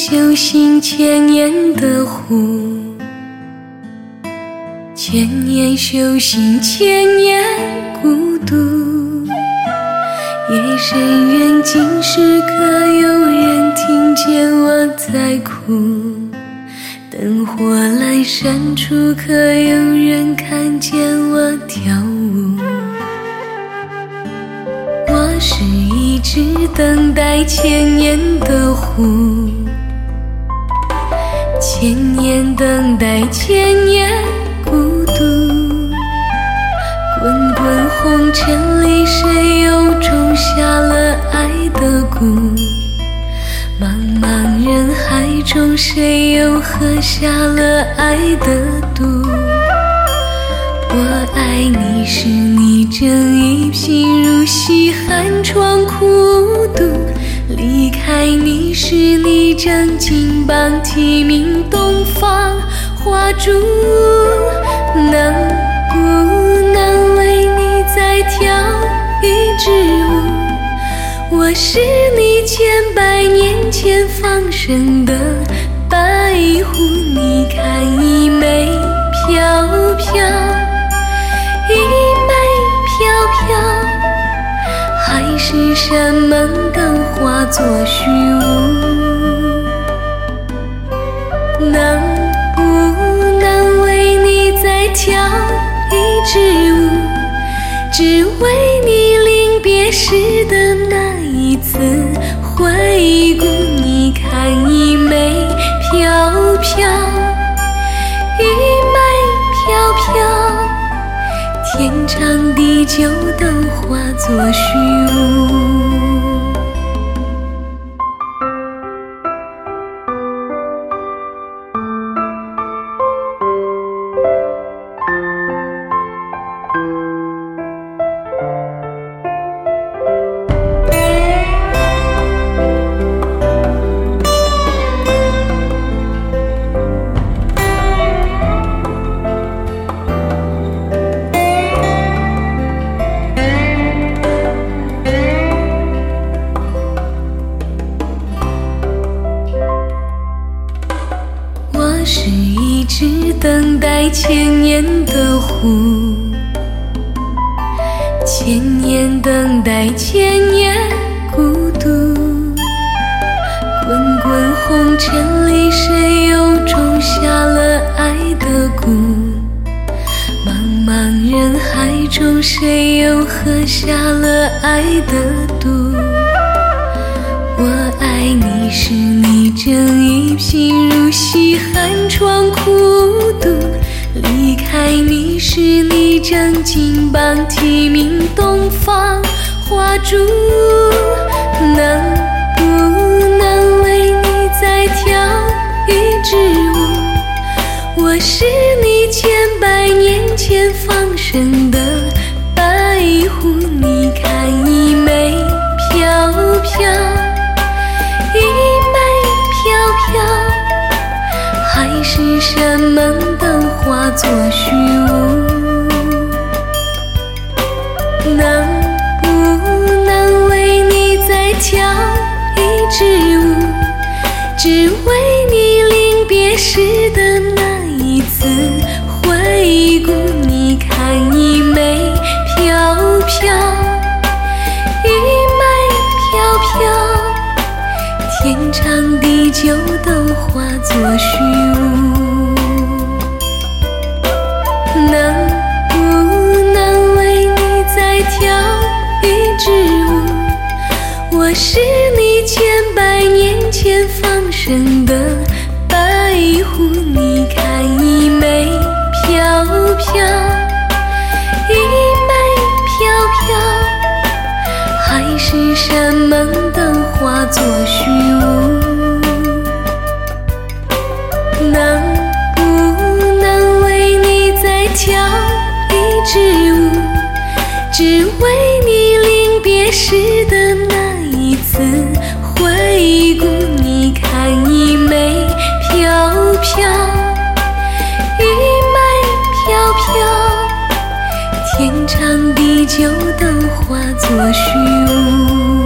修行千年的湖，千年修行千年孤独，夜深人静时可有人听见我在哭，灯火阑珊处可有人看见我跳舞。我是一只等待千年的湖，千年等待千年孤独，滚滚红尘里谁又种下了爱的蛊，茫茫人海中谁又喝下了爱的毒。我爱你时你正一贫如洗，寒窗苦读，离开你时你正金榜题名，东方花烛。能不能为你再跳一支舞？我是你千百年前放生的白狐，你看一枚飘飘，一枚飘飘，海誓山盟都化作虚无。能不能为你再跳一支舞？只为你临别时的那一次回顾，你看一枚飘飘，一枚飘飘，天长地久都化作虚无。我是一只等待千年的湖，千年等待千年孤独，滚滚红尘里谁又种下了爱的蛊，茫茫人海中谁又喝下了爱的毒。我爱你时你正一贫如洗，寒窗苦读，离开你时你正金榜题名，东方花烛。能不能为你再跳一支舞？我是你千百年前放生的白狐，你看一枚飘飘，一枚飘飘，海誓山盟都化作虚无。能不能为你再跳一支舞？只为你临别时的那一次回顾，你看一枚飘飘，一枚飘飘，天长地久都化作虚无。能不能为你再跳一支舞？我是你千百年前放生的白狐，你看一枚飘飘，一枚飘飘，海誓山盟都化作虚无。能不能为你再跳一支舞？只为你临别时的那一次回顾，你看一枚飘飘，一枚飘飘，天长地久都化作虚无。